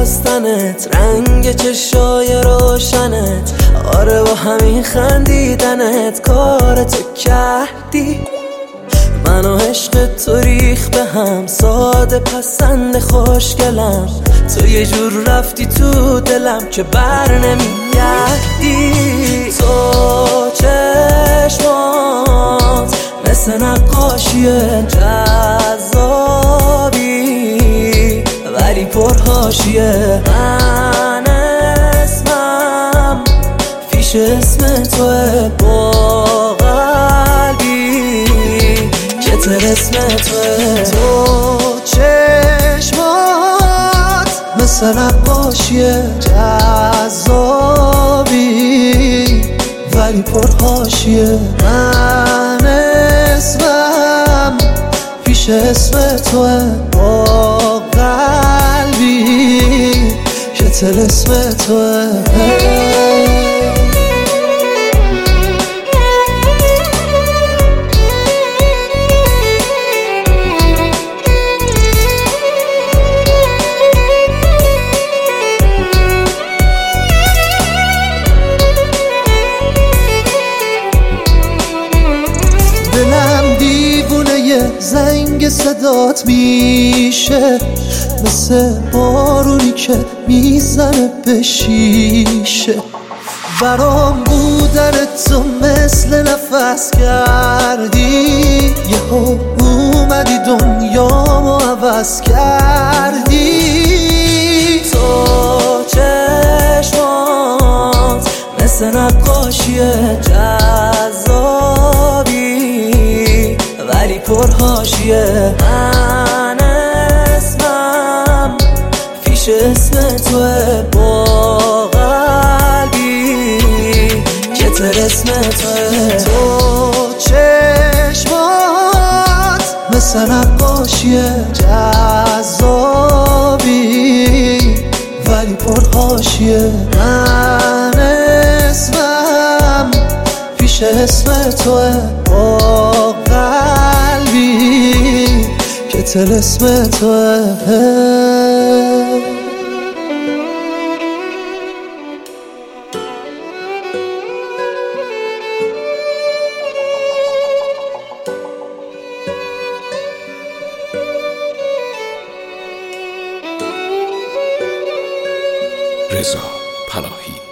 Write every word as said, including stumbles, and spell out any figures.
داستانت، رنگ چشای روشنت، آره با همین خندیدنت کارتو کردی. من و عشق تو ریخ به هم، ساده پسند خوشگلم، تو یه جور رفتی تو دلم که بر نمیگردی. تو چشمات مثل نقاشیه، جذابی ولی پرحاشیه. من اسمم پیش اسم توه، با قلبی که طلسم توه. تو چشمات مثل نقاشیه، جذابی ولی پرحاشیه. من اسمم پیش اسم توه، با قلبی که طلسم توه. دلم دیوونه زنگ صدات میشه، مثل بارونی که میزنه به شیشه. برام بودن تو مثل نفس کردی، یهو اومدی دنیامو عوض کردی. تو چشمات مثل نقاشیه، جذابی ولی پرحاشیه. من اسمم پیش اسم توه، با قلبی که طلسم توه. تو چشمات مثل نقاشیه، جذابی ولی پرحاشیه. من اسمم پیش اسم توه، با قلبی که طلسم توه. رضا پناهی.